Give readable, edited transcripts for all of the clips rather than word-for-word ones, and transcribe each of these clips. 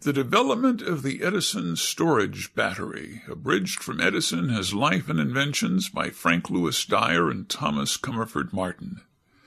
The development of the Edison storage battery, abridged from Edison, His Life and Inventions by Frank Lewis Dyer and Thomas Comerford Martin.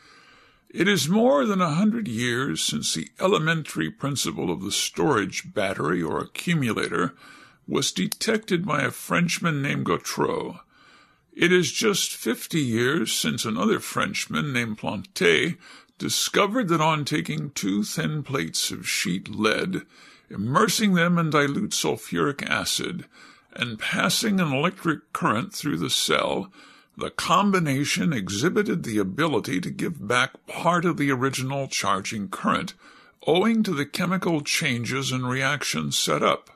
It is more than 100 years since the elementary principle of the storage battery or accumulator was detected by a Frenchman named Gautreaux. It is just 50 years since another Frenchman named Planté discovered that on taking 2 thin plates of sheet lead, immersing them in dilute sulfuric acid, and passing an electric current through the cell, the combination exhibited the ability to give back part of the original charging current, owing to the chemical changes and reactions set up.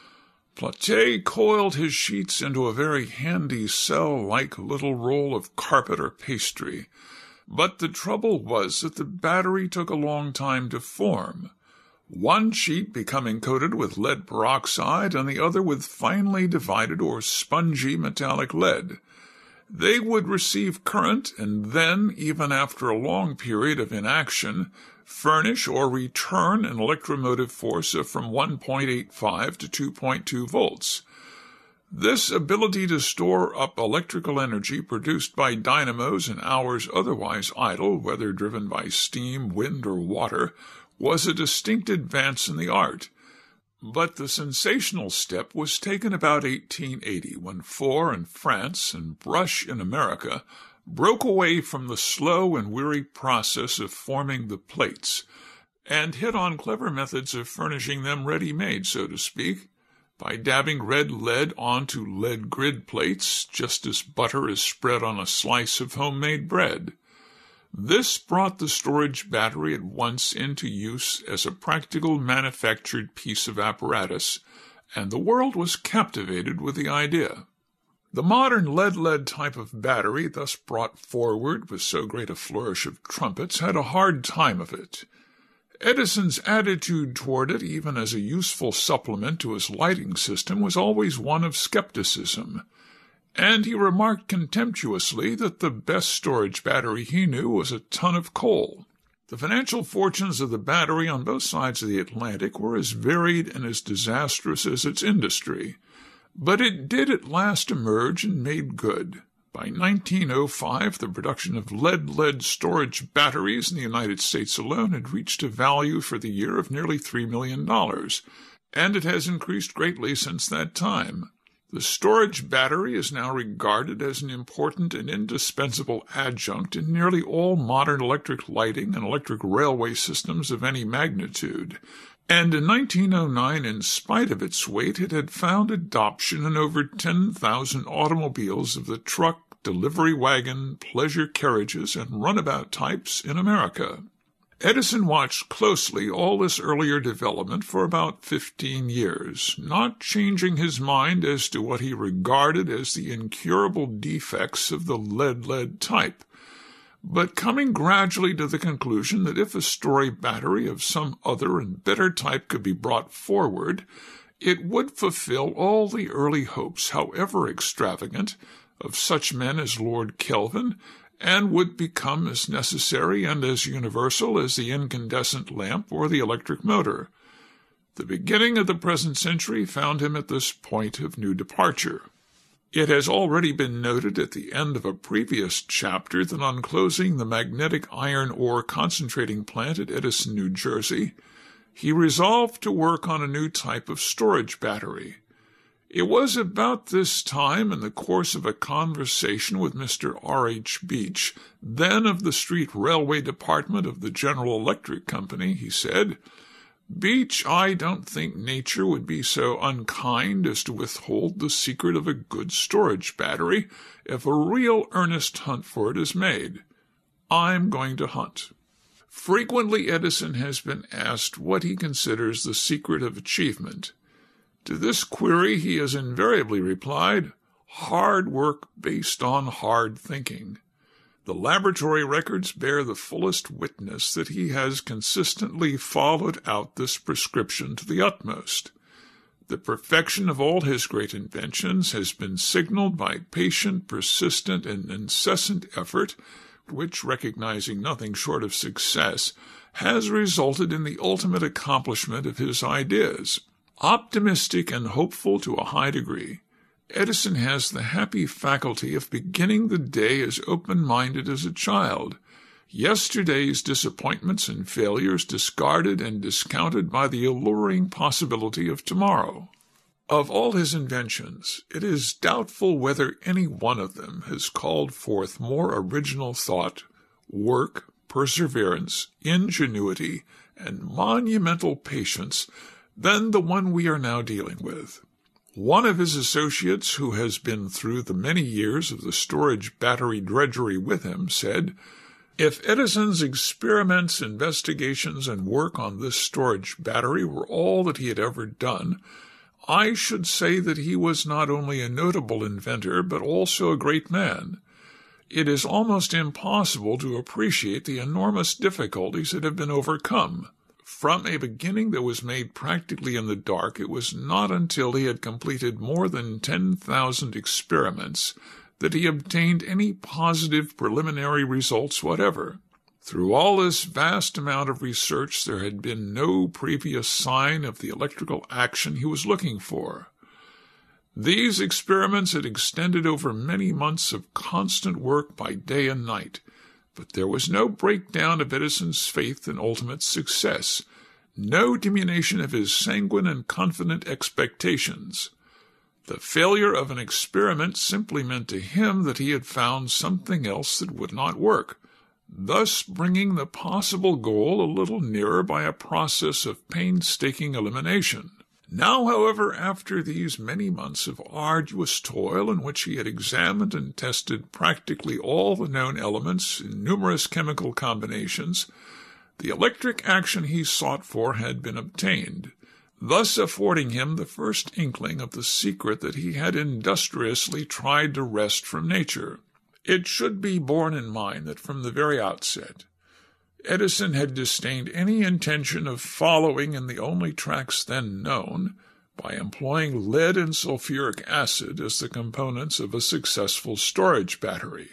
Planté coiled his sheets into a very handy cell-like little roll of carpet or pastry, but the trouble was that the battery took a long time to form, one sheet becoming coated with lead peroxide and the other with finely divided or spongy metallic lead. They would receive current and then, even after a long period of inaction, furnish or return an electromotive force of from 1.85 to 2.2 volts. This ability to store up electrical energy produced by dynamos in hours otherwise idle, whether driven by steam, wind, or water, was a distinct advance in the art. But the sensational step was taken about 1880, when Faure in France and Brush in America broke away from the slow and weary process of forming the plates, and hit on clever methods of furnishing them ready-made, so to speak, by dabbing red lead onto lead grid plates, just as butter is spread on a slice of homemade bread. This brought the storage battery at once into use as a practical manufactured piece of apparatus, and the world was captivated with the idea. The modern lead type of battery, thus brought forward with so great a flourish of trumpets, had a hard time of it. Edison's attitude toward it, even as a useful supplement to his lighting system, was always one of skepticism, and he remarked contemptuously that the best storage battery he knew was a ton of coal. The financial fortunes of the battery on both sides of the Atlantic were as varied and as disastrous as its industry, but it did at last emerge and made good. By 1905, the production of lead storage batteries in the United States alone had reached a value for the year of nearly $3 million, and it has increased greatly since that time. The storage battery is now regarded as an important and indispensable adjunct in nearly all modern electric lighting and electric railway systems of any magnitude, and in 1909, in spite of its weight, it had found adoption in over 10,000 automobiles of the truck, delivery wagon, pleasure carriages, and runabout types in America. Edison watched closely all this earlier development for about 15 years, not changing his mind as to what he regarded as the incurable defects of the lead type, but coming gradually to the conclusion that if a storage battery of some other and better type could be brought forward, it would fulfill all the early hopes, however extravagant, of such men as Lord Kelvin, and would become as necessary and as universal as the incandescent lamp or the electric motor. The beginning of the present century found him at this point of new departure. It has already been noted at the end of a previous chapter that on closing the magnetic iron ore concentrating plant at Edison, New Jersey, he resolved to work on a new type of storage battery. It was about this time, in the course of a conversation with Mr. R.H. Beach, then of the Street Railway Department of the General Electric Company, he said, "Beach, I don't think nature would be so unkind as to withhold the secret of a good storage battery if a real earnest hunt for it is made. I'm going to hunt." Frequently Edison has been asked what he considers the secret of achievement. To this query he has invariably replied, "Hard work based on hard thinking." The laboratory records bear the fullest witness that he has consistently followed out this prescription to the utmost. The perfection of all his great inventions has been signaled by patient, persistent, and incessant effort, which, recognizing nothing short of success, has resulted in the ultimate accomplishment of his ideas. Optimistic and hopeful to a high degree, Edison has the happy faculty of beginning the day as open-minded as a child, yesterday's disappointments and failures discarded and discounted by the alluring possibility of tomorrow. Of all his inventions, it is doubtful whether any one of them has called forth more original thought, work, perseverance, ingenuity, and monumental patience than the one we are now dealing with. One of his associates, who has been through the many years of the storage battery drudgery with him, said, "If Edison's experiments, investigations, and work on this storage battery were all that he had ever done, I should say that he was not only a notable inventor, but also a great man. It is almost impossible to appreciate the enormous difficulties that have been overcome. From a beginning that was made practically in the dark, it was not until he had completed more than 10,000 experiments that he obtained any positive preliminary results whatever. Through all this vast amount of research, there had been no previous sign of the electrical action he was looking for. These experiments had extended over many months of constant work by day and night, but there was no breakdown of Edison's faith in ultimate success, no diminution of his sanguine and confident expectations. The failure of an experiment simply meant to him that he had found something else that would not work, thus bringing the possible goal a little nearer by a process of painstaking elimination. Now, however, after these many months of arduous toil in which he had examined and tested practically all the known elements in numerous chemical combinations, the electric action he sought for had been obtained, thus affording him the first inkling of the secret that he had industriously tried to wrest from nature. It should be borne in mind that from the very outset, Edison had disdained any intention of following in the only tracks then known by employing lead and sulfuric acid as the components of a successful storage battery.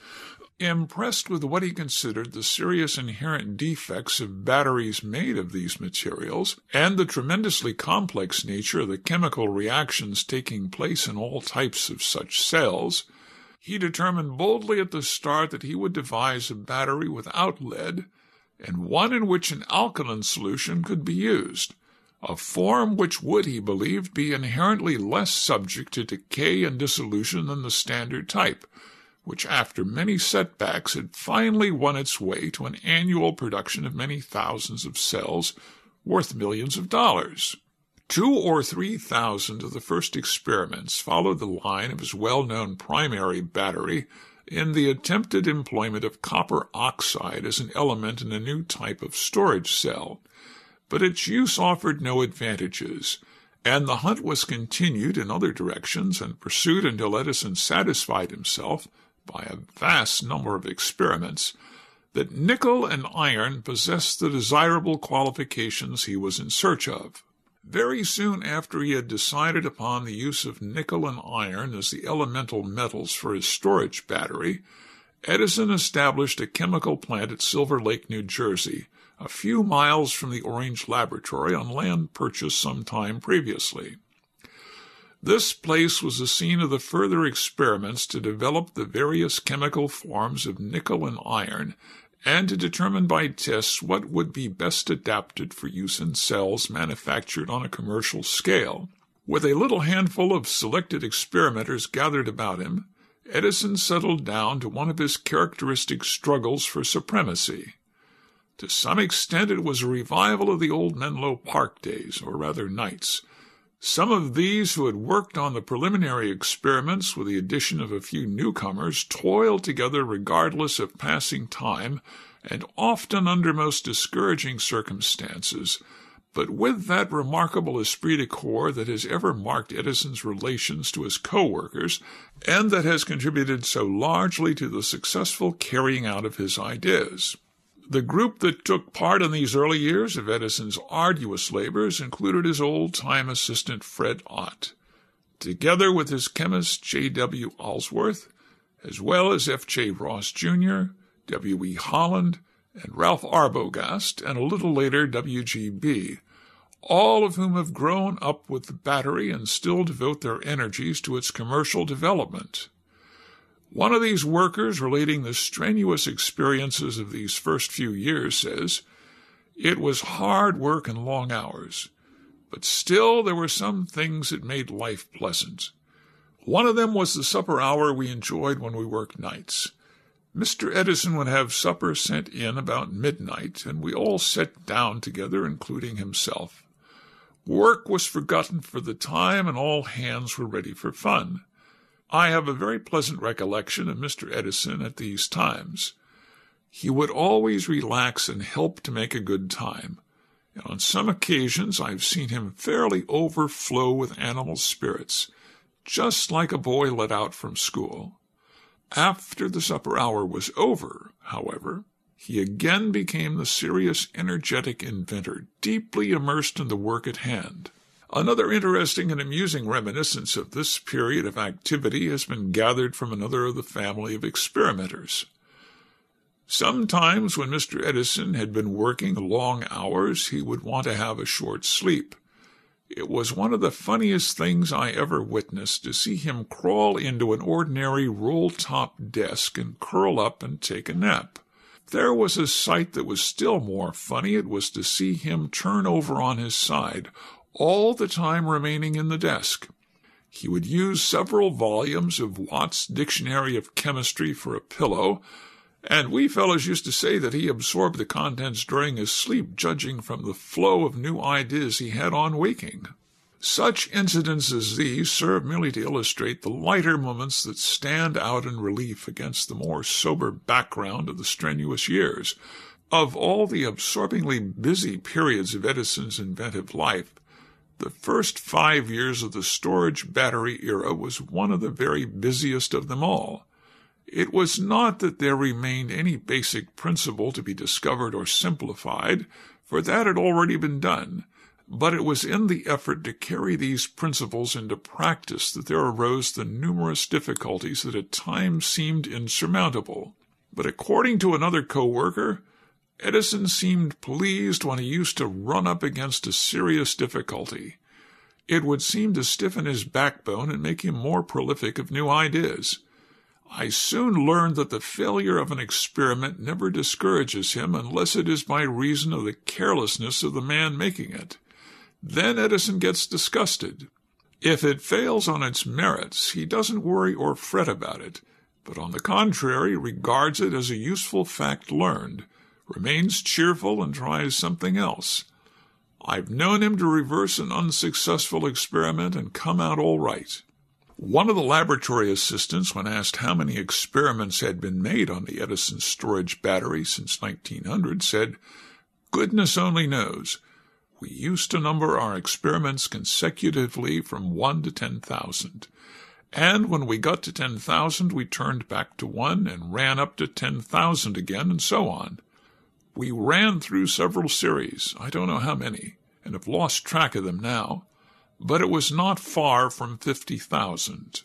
Impressed with what he considered the serious inherent defects of batteries made of these materials and the tremendously complex nature of the chemical reactions taking place in all types of such cells, he determined boldly at the start that he would devise a battery without lead, and one in which an alkaline solution could be used, a form which would, he believed, be inherently less subject to decay and dissolution than the standard type, which after many setbacks had finally won its way to an annual production of many thousands of cells worth millions of dollars. 2,000 or 3,000 of the first experiments followed the line of his well-known primary battery in the attempted employment of copper oxide as an element in a new type of storage cell, but its use offered no advantages, and the hunt was continued in other directions and pursued until Edison satisfied himself, by a vast number of experiments, that nickel and iron possessed the desirable qualifications he was in search of. Very soon after he had decided upon the use of nickel and iron as the elemental metals for his storage battery, Edison established a chemical plant at Silver Lake, New Jersey, a few miles from the Orange Laboratory on land purchased some time previously. This place was the scene of the further experiments to develop the various chemical forms of nickel and iron, and to determine by tests what would be best adapted for use in cells manufactured on a commercial scale. With a little handful of selected experimenters gathered about him, Edison settled down to one of his characteristic struggles for supremacy. To some extent it was a revival of the old Menlo Park days, or rather nights. Some of these who had worked on the preliminary experiments with the addition of a few newcomers toiled together regardless of passing time and often under most discouraging circumstances, but with that remarkable esprit de corps that has ever marked Edison's relations to his co-workers and that has contributed so largely to the successful carrying out of his ideas. The group that took part in these early years of Edison's arduous labors included his old-time assistant Fred Ott, together with his chemist J.W. Allsworth, as well as F.J. Ross, Jr., W.E. Holland, and Ralph Arbogast, and a little later W.G.B., all of whom have grown up with the battery and still devote their energies to its commercial development. One of these workers, relating the strenuous experiences of these first few years, says, "It was hard work and long hours, but still there were some things that made life pleasant. One of them was the supper hour we enjoyed when we worked nights. Mr. Edison would have supper sent in about midnight, and we all sat down together, including himself. Work was forgotten for the time, and all hands were ready for fun. I have a very pleasant recollection of Mr. Edison at these times. He would always relax and help to make a good time, and on some occasions I've seen him fairly overflow with animal spirits, just like a boy let out from school. After the supper hour was over, however, he again became the serious, energetic inventor, deeply immersed in the work at hand. Another interesting and amusing reminiscence of this period of activity has been gathered from another of the family of experimenters. Sometimes when Mr. Edison had been working long hours, he would want to have a short sleep. It was one of the funniest things I ever witnessed to see him crawl into an ordinary roll-top desk and curl up and take a nap. There was a sight that was still more funny. It was to see him turn over on his side, all the time remaining in the desk. He would use several volumes of Watt's Dictionary of Chemistry for a pillow, and we fellows used to say that he absorbed the contents during his sleep, judging from the flow of new ideas he had on waking. Such incidents as these serve merely to illustrate the lighter moments that stand out in relief against the more sober background of the strenuous years. Of all the absorbingly busy periods of Edison's inventive life, the first 5 years of the storage battery era was one of the very busiest of them all. It was not that there remained any basic principle to be discovered or simplified, for that had already been done, but it was in the effort to carry these principles into practice that there arose the numerous difficulties that at times seemed insurmountable. But according to another co-worker, Edison seemed pleased when he used to run up against a serious difficulty. It would seem to stiffen his backbone and make him more prolific of new ideas. I soon learned that the failure of an experiment never discourages him unless it is by reason of the carelessness of the man making it. Then Edison gets disgusted. If it fails on its merits, he doesn't worry or fret about it, but on the contrary regards it as a useful fact learned, remains cheerful, and tries something else. I've known him to reverse an unsuccessful experiment and come out all right. One of the laboratory assistants, when asked how many experiments had been made on the Edison storage battery since 1900, said, "Goodness only knows. We used to number our experiments consecutively from 1 to 10,000. And when we got to 10,000, we turned back to 1 and ran up to 10,000 again, and so on. We ran through several series, I don't know how many, and have lost track of them now, but it was not far from 50,000.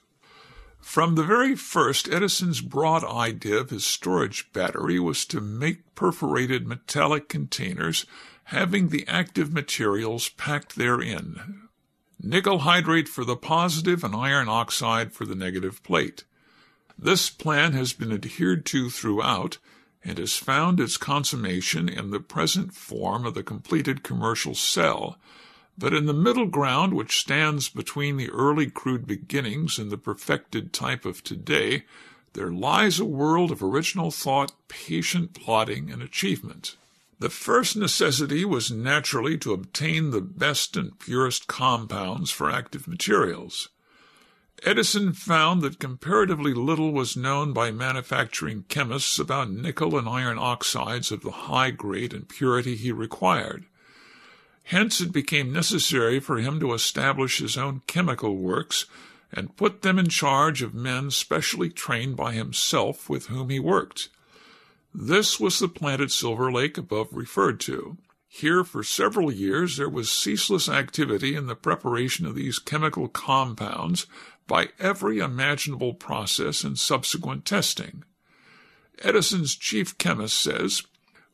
From the very first, Edison's broad idea of his storage battery was to make perforated metallic containers having the active materials packed therein. Nickel hydrate for the positive and iron oxide for the negative plate. This plan has been adhered to throughout and has found its consummation in the present form of the completed commercial cell, but in the middle ground which stands between the early crude beginnings and the perfected type of today, there lies a world of original thought, patient plodding, and achievement. The first necessity was naturally to obtain the best and purest compounds for active materials. Edison found that comparatively little was known by manufacturing chemists about nickel and iron oxides of the high grade and purity he required. Hence it became necessary for him to establish his own chemical works and put them in charge of men specially trained by himself with whom he worked. This was the plant at Silver Lake above referred to. Here for several years there was ceaseless activity in the preparation of these chemical compounds by every imaginable process and subsequent testing. Edison's chief chemist says,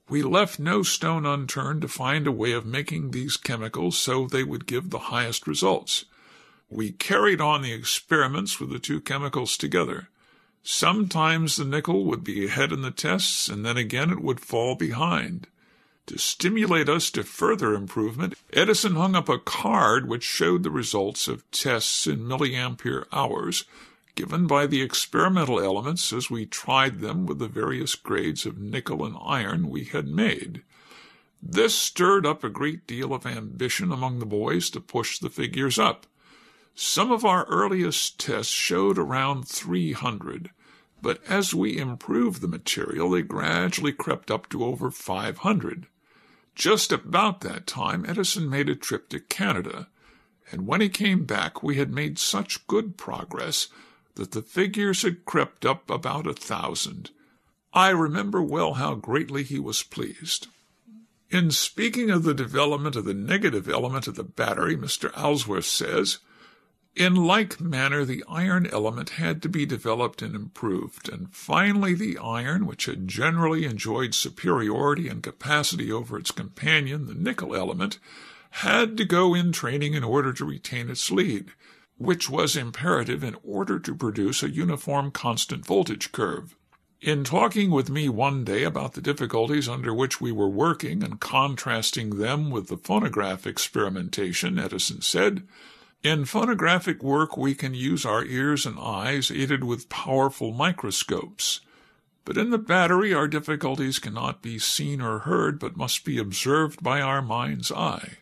We left no stone unturned to find a way of making these chemicals so they would give the highest results. We carried on the experiments with the two chemicals together. Sometimes the nickel would be ahead in the tests, and then again it would fall behind. To stimulate us to further improvement, Edison hung up a card which showed the results of tests in milliampere hours, given by the experimental elements as we tried them with the various grades of nickel and iron we had made. This stirred up a great deal of ambition among the boys to push the figures up. Some of our earliest tests showed around 300, but as we improved the material, they gradually crept up to over 500. Just about that time, Edison made a trip to Canada, and when he came back, we had made such good progress that the figures had crept up about 1,000. I remember well how greatly he was pleased. In speaking of the development of the negative element of the battery, Mr. Ellsworth says, "In like manner, the iron element had to be developed and improved, and finally the iron, which had generally enjoyed superiority and capacity over its companion, the nickel element, had to go in training in order to retain its lead, which was imperative in order to produce a uniform constant voltage curve. In talking with me one day about the difficulties under which we were working and contrasting them with the phonograph experimentation, Edison said, 'In phonographic work we can use our ears and eyes aided with powerful microscopes. But in the battery our difficulties cannot be seen or heard, but must be observed by our mind's eye.'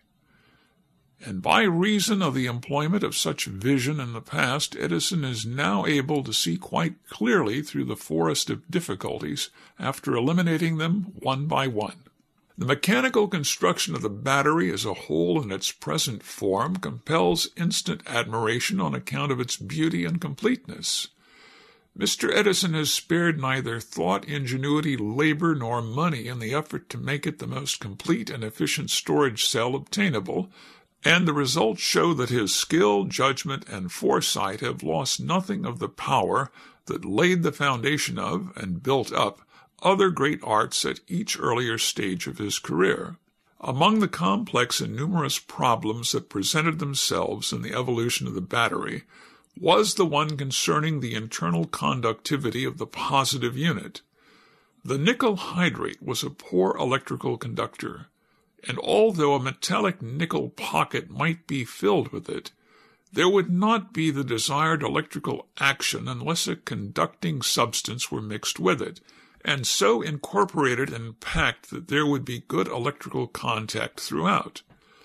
And by reason of the employment of such vision in the past, Edison is now able to see quite clearly through the forest of difficulties after eliminating them one by one. The mechanical construction of the battery as a whole in its present form compels instant admiration on account of its beauty and completeness. Mr. Edison has spared neither thought, ingenuity, labor, nor money in the effort to make it the most complete and efficient storage cell obtainable, and the results show that his skill, judgment, and foresight have lost nothing of the power that laid the foundation of and built up other great arts at each earlier stage of his career. Among the complex and numerous problems that presented themselves in the evolution of the battery was the one concerning the internal conductivity of the positive unit. The nickel hydrate was a poor electrical conductor, and although a metallic nickel pocket might be filled with it, there would not be the desired electrical action unless a conducting substance were mixed with it, and so incorporated and packed that there would be good electrical contact throughout.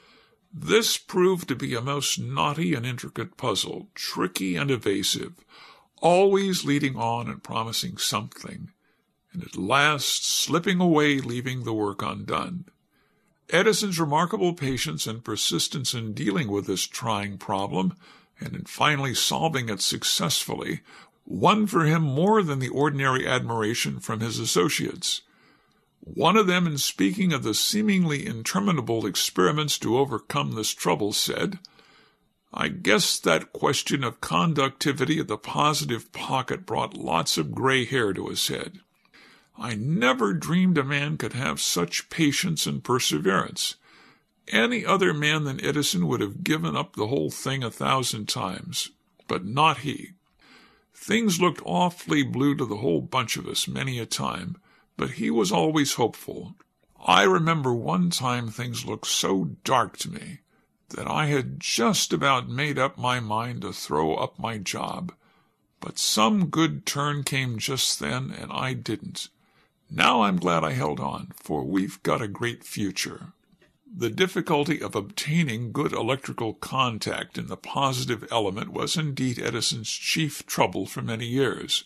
This proved to be a most knotty and intricate puzzle, tricky and evasive, always leading on and promising something, and at last slipping away, leaving the work undone. Edison's remarkable patience and persistence in dealing with this trying problem, and in finally solving it successfully, won for him more than the ordinary admiration from his associates. One of them, in speaking of the seemingly interminable experiments to overcome this trouble, said, "I guess that question of conductivity of the positive pocket brought lots of gray hair to his head. I never dreamed a man could have such patience and perseverance. Any other man than Edison would have given up the whole thing 1,000 times, but not he. Things looked awfully blue to the whole bunch of us many a time, but he was always hopeful. I remember one time things looked so dark to me that I had just about made up my mind to throw up my job, but some good turn came just then, and I didn't. Now I'm glad I held on, for we've got a great future." The difficulty of obtaining good electrical contact in the positive element was indeed Edison's chief trouble for many years.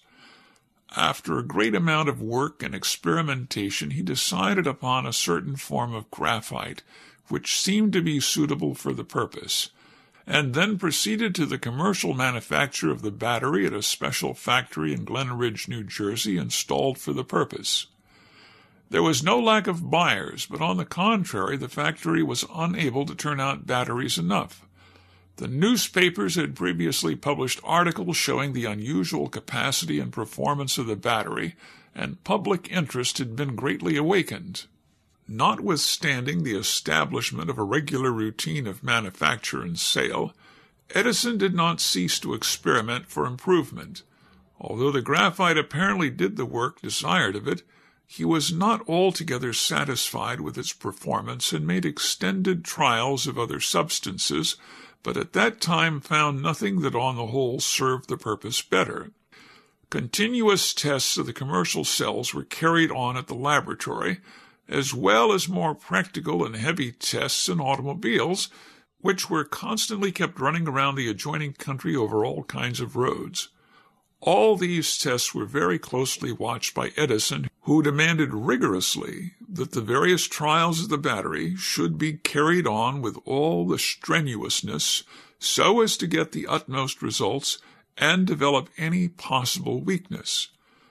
After a great amount of work and experimentation, he decided upon a certain form of graphite, which seemed to be suitable for the purpose, and then proceeded to the commercial manufacture of the battery at a special factory in Glen Ridge, New Jersey, installed for the purpose. There was no lack of buyers, but on the contrary, the factory was unable to turn out batteries enough. The newspapers had previously published articles showing the unusual capacity and performance of the battery, and public interest had been greatly awakened. Notwithstanding the establishment of a regular routine of manufacture and sale, Edison did not cease to experiment for improvement. Although the graphite apparently did the work desired of it, he was not altogether satisfied with its performance and made extended trials of other substances, but at that time found nothing that on the whole served the purpose better. Continuous tests of the commercial cells were carried on at the laboratory, as well as more practical and heavy tests in automobiles, which were constantly kept running around the adjoining country over all kinds of roads. All these tests were very closely watched by Edison, who demanded rigorously that the various trials of the battery should be carried on with all the strenuousness so as to get the utmost results and develop any possible weakness.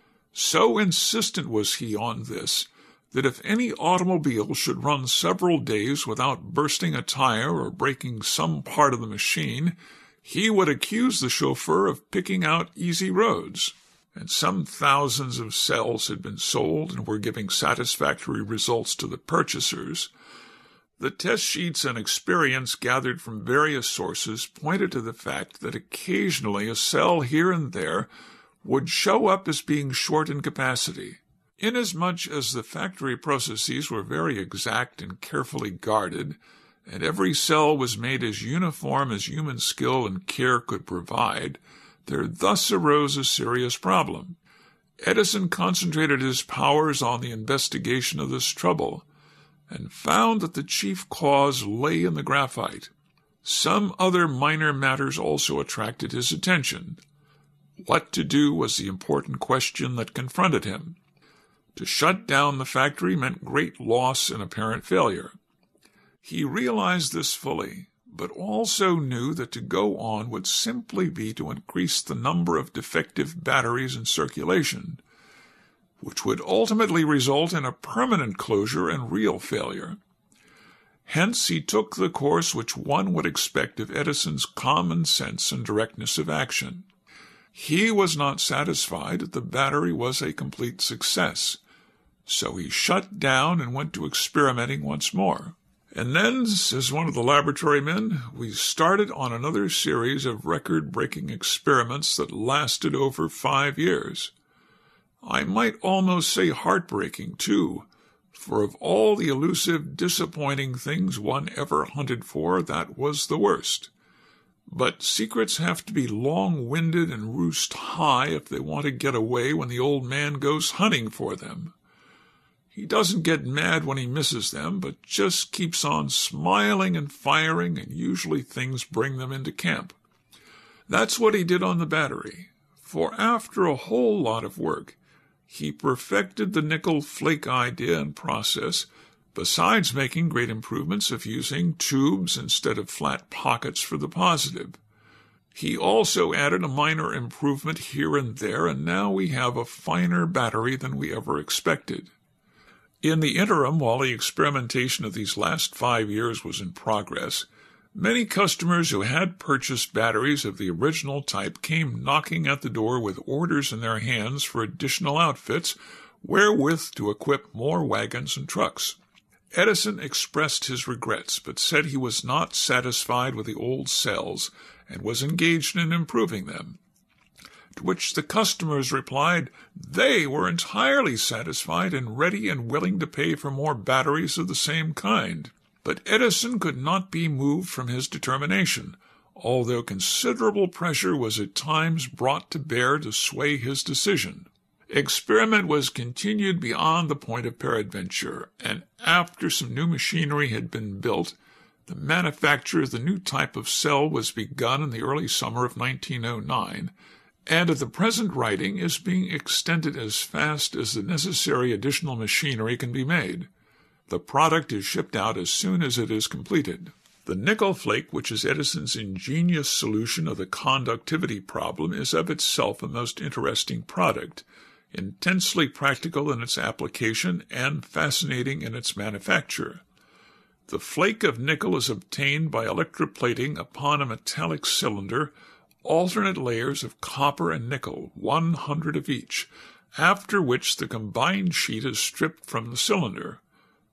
So insistent was he on this that if any automobile should run several days without bursting a tire or breaking some part of the machine, he would accuse the chauffeur of picking out easy roads. And some thousands of cells had been sold and were giving satisfactory results to the purchasers. The test sheets and experience gathered from various sources pointed to the fact that occasionally a cell here and there would show up as being short in capacity. Inasmuch as the factory processes were very exact and carefully guarded, and every cell was made as uniform as human skill and care could provide, there thus arose a serious problem. Edison concentrated his powers on the investigation of this trouble, and found that the chief cause lay in the graphite. Some other minor matters also attracted his attention. What to do was the important question that confronted him. To shut down the factory meant great loss and apparent failure. He realized this fully, but also knew that to go on would simply be to increase the number of defective batteries in circulation, which would ultimately result in a permanent closure and real failure. Hence he took the course which one would expect of Edison's common sense and directness of action. He was not satisfied that the battery was a complete success, so he shut down and went to experimenting once more. And then, says one of the laboratory men, we started on another series of record-breaking experiments that lasted over 5 years. I might almost say heartbreaking, too, for of all the elusive, disappointing things one ever hunted for, that was the worst. But secrets have to be long-winded and roost high if they want to get away when the old man goes hunting for them. He doesn't get mad when he misses them, but just keeps on smiling and firing, and usually things bring them into camp. That's what he did on the battery, for after a whole lot of work, he perfected the nickel flake idea and process, besides making great improvements of using tubes instead of flat pockets for the positive. He also added a minor improvement here and there, and now we have a finer battery than we ever expected. In the interim, while the experimentation of these last 5 years was in progress, many customers who had purchased batteries of the original type came knocking at the door with orders in their hands for additional outfits wherewith to equip more wagons and trucks. Edison expressed his regrets, but said he was not satisfied with the old cells and was engaged in improving them. To which the customers replied they were entirely satisfied and ready and willing to pay for more batteries of the same kind. But Edison could not be moved from his determination, although considerable pressure was at times brought to bear to sway his decision. Experiment was continued beyond the point of peradventure, and after some new machinery had been built, the manufacture of the new type of cell was begun in the early summer of 1909, and at the present writing is being extended as fast as the necessary additional machinery can be made. The product is shipped out as soon as it is completed. The nickel flake, which is Edison's ingenious solution of the conductivity problem, is of itself a most interesting product, intensely practical in its application and fascinating in its manufacture. The flake of nickel is obtained by electroplating upon a metallic cylinder alternate layers of copper and nickel, 100 of each, after which the combined sheet is stripped from the cylinder.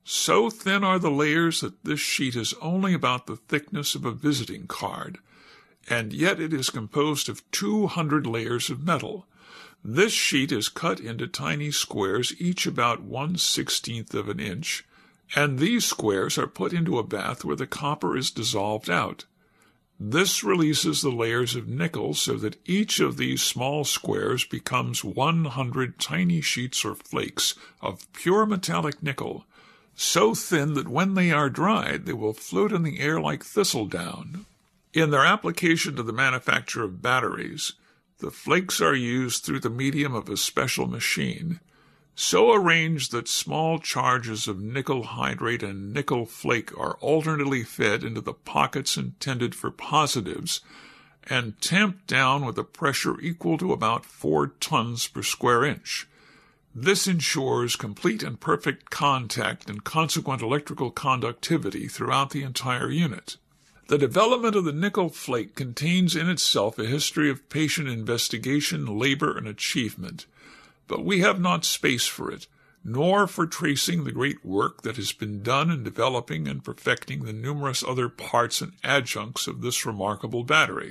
So thin are the layers that this sheet is only about the thickness of a visiting card, and yet it is composed of 200 layers of metal. This sheet is cut into tiny squares, each about 1/16 of an inch, and these squares are put into a bath where the copper is dissolved out. This releases the layers of nickel so that each of these small squares becomes 100 tiny sheets or flakes of pure metallic nickel, so thin that when they are dried they will float in the air like thistledown. In their application to the manufacture of batteries, the flakes are used through the medium of a special machine, so arranged that small charges of nickel hydrate and nickel flake are alternately fed into the pockets intended for positives and tamped down with a pressure equal to about 4 tons per square inch. This ensures complete and perfect contact and consequent electrical conductivity throughout the entire unit. The development of the nickel flake contains in itself a history of patient investigation, labor, and achievement, but we have not space for it, nor for tracing the great work that has been done in developing and perfecting the numerous other parts and adjuncts of this remarkable battery.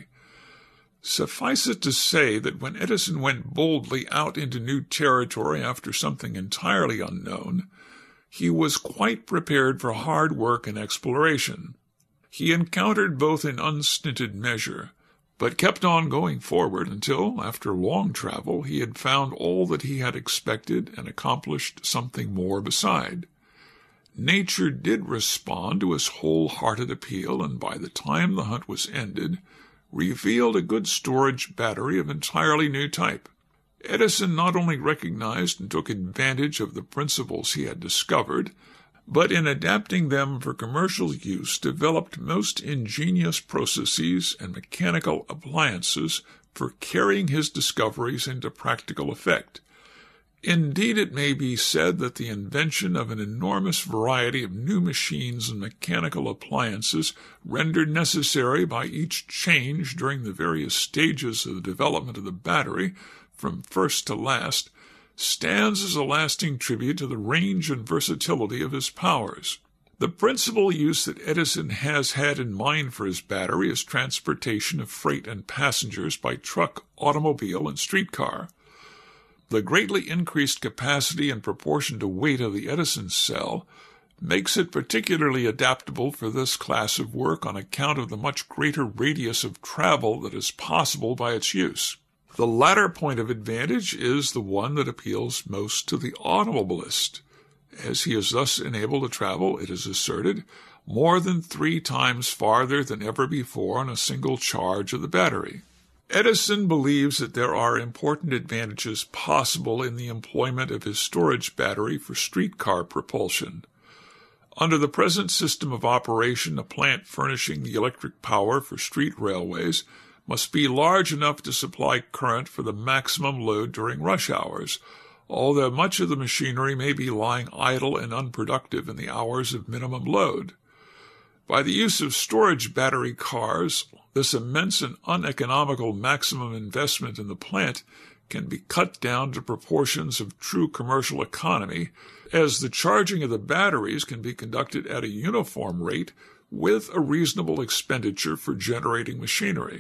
Suffice it to say that when Edison went boldly out into new territory after something entirely unknown, he was quite prepared for hard work and exploration. He encountered both in unstinted measure, but kept on going forward until, after long travel, he had found all that he had expected and accomplished something more beside. Nature did respond to his whole-hearted appeal, and by the time the hunt was ended, revealed a good storage battery of entirely new type. Edison not only recognized and took advantage of the principles he had discovered, but in adapting them for commercial use developed most ingenious processes and mechanical appliances for carrying his discoveries into practical effect. Indeed, it may be said that the invention of an enormous variety of new machines and mechanical appliances rendered necessary by each change during the various stages of the development of the battery, from first to last, stands as a lasting tribute to the range and versatility of his powers. The principal use that Edison has had in mind for his battery is transportation of freight and passengers by truck, automobile, and streetcar. The greatly increased capacity and proportion to weight of the Edison cell makes it particularly adaptable for this class of work on account of the much greater radius of travel that is possible by its use. The latter point of advantage is the one that appeals most to the automobilist, as he is thus enabled to travel, it is asserted, more than 3 times farther than ever before on a single charge of the battery. Edison believes that there are important advantages possible in the employment of his storage battery for streetcar propulsion. Under the present system of operation, a plant furnishing the electric power for street railways must be large enough to supply current for the maximum load during rush hours, although much of the machinery may be lying idle and unproductive in the hours of minimum load. By the use of storage battery cars, this immense and uneconomical maximum investment in the plant can be cut down to proportions of true commercial economy, as the charging of the batteries can be conducted at a uniform rate with a reasonable expenditure for generating machinery.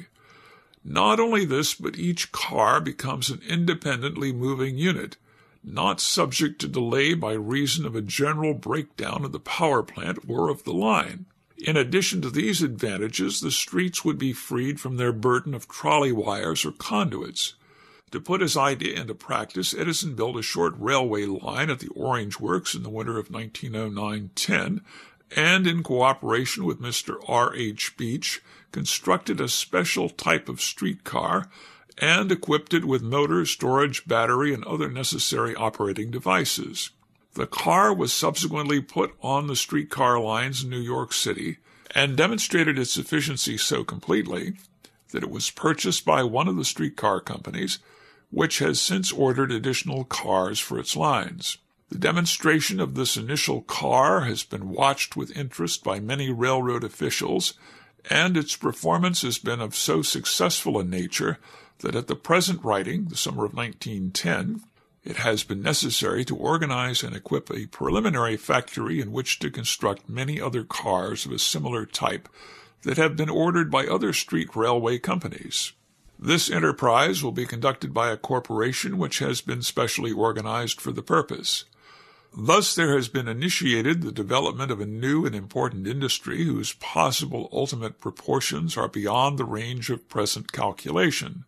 Not only this, but each car becomes an independently moving unit, not subject to delay by reason of a general breakdown of the power plant or of the line. In addition to these advantages, the streets would be freed from their burden of trolley wires or conduits. To put his idea into practice, Edison built a short railway line at the Orange Works in the winter of 1909-10, and in cooperation with Mr. R.H. Beach, constructed a special type of streetcar and equipped it with motor, storage, battery, and other necessary operating devices. The car was subsequently put on the streetcar lines in New York City and demonstrated its efficiency so completely that it was purchased by one of the streetcar companies, which has since ordered additional cars for its lines. The demonstration of this initial car has been watched with interest by many railroad officials, and its performance has been of so successful a nature that at the present writing, the summer of 1910, it has been necessary to organize and equip a preliminary factory in which to construct many other cars of a similar type that have been ordered by other street railway companies. This enterprise will be conducted by a corporation which has been specially organized for the purpose. Thus there has been initiated the development of a new and important industry whose possible ultimate proportions are beyond the range of present calculation.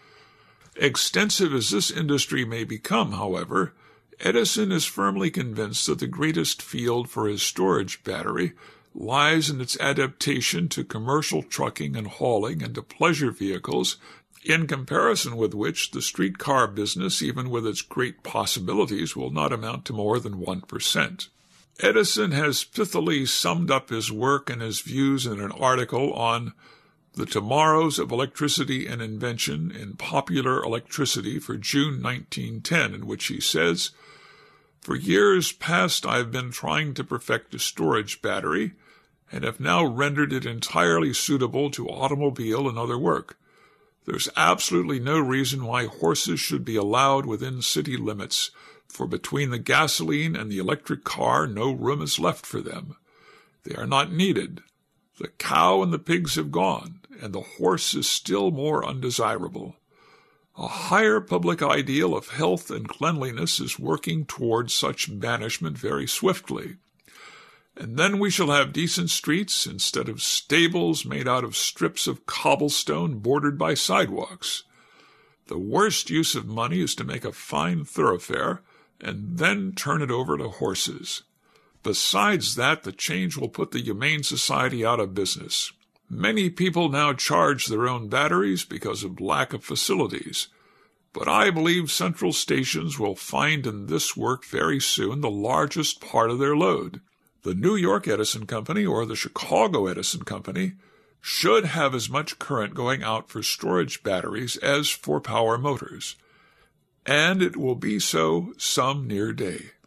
Extensive as this industry may become, however, Edison is firmly convinced that the greatest field for his storage battery lies in its adaptation to commercial trucking and hauling and to pleasure vehicles, in comparison with which the streetcar business, even with its great possibilities, will not amount to more than 1%. Edison has pithily summed up his work and his views in an article on The Tomorrows of Electricity and Invention in Popular Electricity for June 1910, in which he says, "For years past I have been trying to perfect a storage battery, and have now rendered it entirely suitable to automobile and other work. There's absolutely no reason why horses should be allowed within city limits, for between the gasoline and the electric car no room is left for them. They are not needed. The cow and the pigs have gone, and the horse is still more undesirable. A higher public ideal of health and cleanliness is working towards such banishment very swiftly. And then we shall have decent streets instead of stables made out of strips of cobblestone bordered by sidewalks. The worst use of money is to make a fine thoroughfare and then turn it over to horses. Besides that, the change will put the Humane Society out of business. Many people now charge their own batteries because of lack of facilities, but I believe central stations will find in this work very soon the largest part of their load. The New York Edison Company or the Chicago Edison Company should have as much current going out for storage batteries as for power motors, and it will be so some near day."